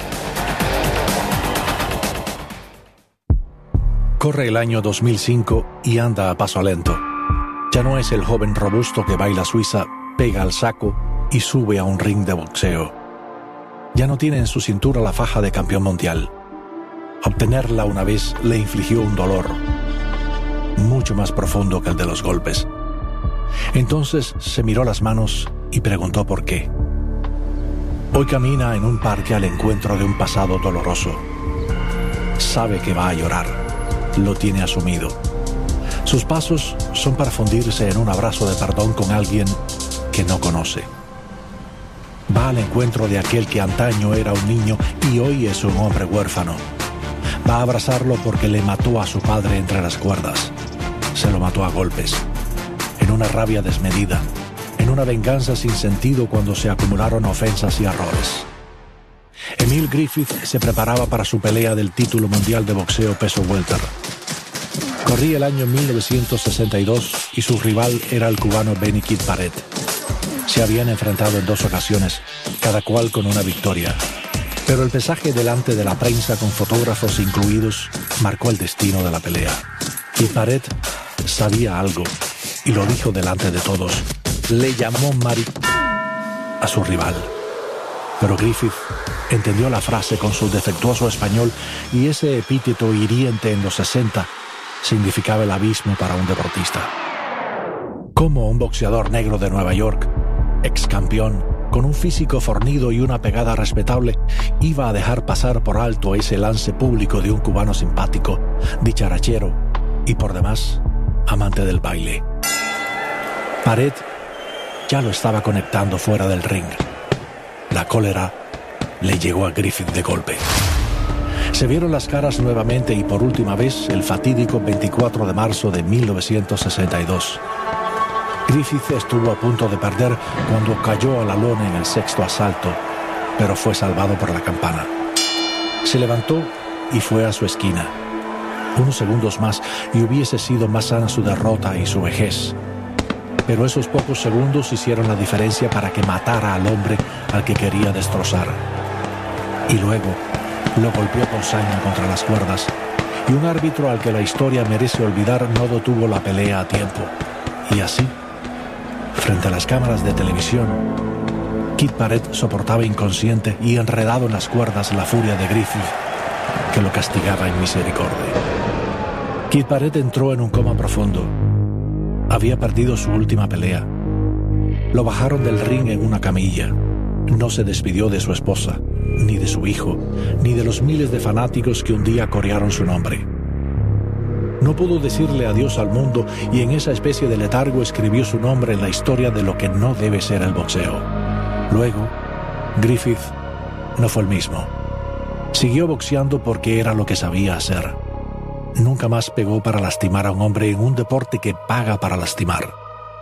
Corre el año dos mil cinco y anda a paso lento. Ya no es el joven robusto que baila suiza, pega al saco y sube a un ring de boxeo. Ya no tiene en su cintura la faja de campeón mundial. Obtenerla una vez le infligió un dolor mucho más profundo que el de los golpes. Entonces se miró las manos y preguntó por qué. Hoy camina en un parque al encuentro de un pasado doloroso. Sabe que va a llorar, lo tiene asumido. Sus pasos son para fundirse en un abrazo de perdón con alguien que no conoce. Va al encuentro de aquel que antaño era un niño y hoy es un hombre huérfano. Va a abrazarlo porque le mató a su padre entre las cuerdas. Se lo mató a golpes, en una rabia desmedida, en una venganza sin sentido cuando se acumularon ofensas y errores. Emil Griffith se preparaba para su pelea del título mundial de boxeo peso welter. Corría el año mil novecientos sesenta y dos y su rival era el cubano Benny Kid Paret. Se habían enfrentado en dos ocasiones, cada cual con una victoria. Pero el pesaje delante de la prensa con fotógrafos incluidos marcó el destino de la pelea. Kid Paret sabía algo y lo dijo delante de todos. Le llamó Mari a su rival. Pero Griffith entendió la frase con su defectuoso español y ese epíteto hiriente en los sesenta significaba el abismo para un deportista. ¿Cómo un boxeador negro de Nueva York, ex campeón, con un físico fornido y una pegada respetable, iba a dejar pasar por alto ese lance público de un cubano simpático, dicharachero y por demás amante del baile? Paret ya lo estaba conectando fuera del ring. La cólera le llegó a Griffith de golpe. Se vieron las caras nuevamente y por última vez el fatídico veinticuatro de marzo de mil novecientos sesenta y dos. Griffith estuvo a punto de perder cuando cayó a la lona en el sexto asalto, pero fue salvado por la campana. Se levantó y fue a su esquina. Unos segundos más y hubiese sido más sana su derrota y su vejez. Pero esos pocos segundos hicieron la diferencia para que matara al hombre al que quería destrozar. Y luego lo golpeó con saña contra las cuerdas, y un árbitro al que la historia merece olvidar no detuvo la pelea a tiempo. Y así, frente a las cámaras de televisión, Kid Paret soportaba inconsciente y enredado en las cuerdas la furia de Griffith, que lo castigaba en misericordia. Kid Paret entró en un coma profundo. Había perdido su última pelea. Lo bajaron del ring en una camilla. No se despidió de su esposa, ni de su hijo, ni de los miles de fanáticos que un día corearon su nombre. No pudo decirle adiós al mundo y en esa especie de letargo escribió su nombre en la historia de lo que no debe ser el boxeo. Luego, Griffith no fue el mismo. Siguió boxeando porque era lo que sabía hacer. Nunca más pegó para lastimar a un hombre en un deporte que paga para lastimar.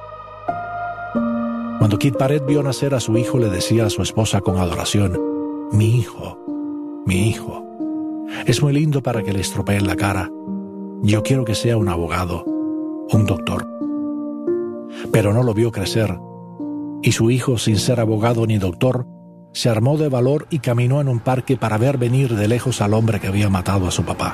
Cuando Kid Paret vio nacer a su hijo, le decía a su esposa con adoración: mi hijo, mi hijo. Es muy lindo para que le estropeen la cara. Yo quiero que sea un abogado, un doctor. Pero no lo vio crecer, y su hijo, sin ser abogado ni doctor, se armó de valor y caminó en un parque para ver venir de lejos al hombre que había matado a su papá.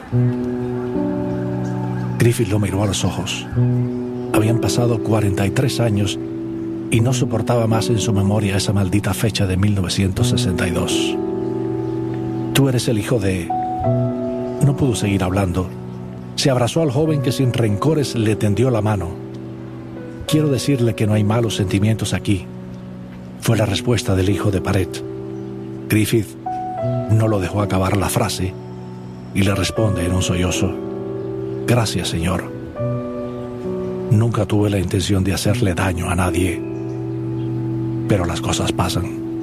Griffith lo miró a los ojos. Habían pasado cuarenta y tres años y no soportaba más en su memoria esa maldita fecha de mil novecientos sesenta y dos. Tú eres el hijo de... No pudo seguir hablando. Se abrazó al joven que sin rencores le tendió la mano. Quiero decirle que no hay malos sentimientos aquí, fue la respuesta del hijo de Paret. Griffith no lo dejó acabar la frase y le responde en un sollozo: gracias, señor. Nunca tuve la intención de hacerle daño a nadie, pero las cosas pasan.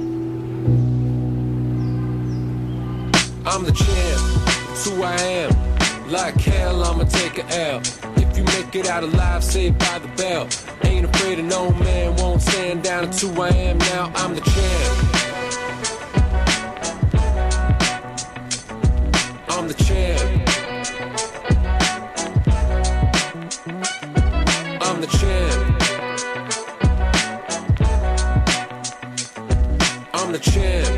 I'm the champ, it's who I am. Like hell, I'ma take a L. If you make it out alive, saved by the bell. Ain't afraid of no man, won't stand down. It's who I am now, I'm the champ. I'm the champ. I'm the champ. I'm the champ.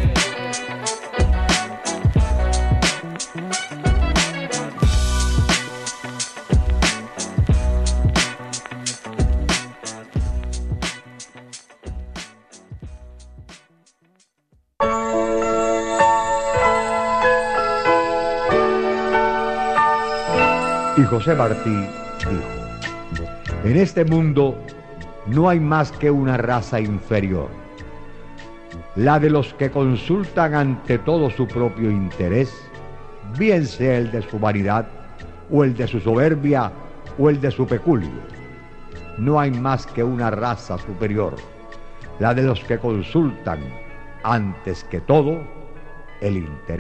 Y José Martí dijo: en este mundo no hay más que una raza inferior, la de los que consultan ante todo su propio interés, bien sea el de su vanidad, o el de su soberbia, o el de su peculio. No hay más que una raza superior, la de los que consultan antes que todo el interés